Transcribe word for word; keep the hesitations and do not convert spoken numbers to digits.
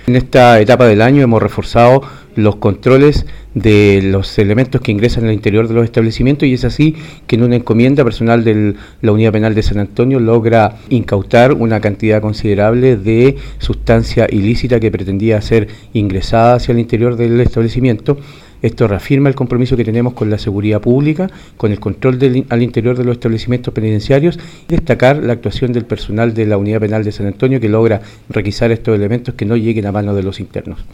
En esta etapa del año hemos reforzado los controles de los elementos que ingresan al interior de los establecimientos y es así que en una encomienda personal de la Unidad Penal de San Antonio logra incautar una cantidad considerable de sustancia ilícita que pretendía ser ingresada hacia el interior del establecimiento. Esto reafirma el compromiso que tenemos con la seguridad pública, con el control del, al interior de los establecimientos penitenciarios y destacar la actuación del personal de la Unidad Penal de San Antonio que logra requisar estos elementos que no lleguen a manos de los internos.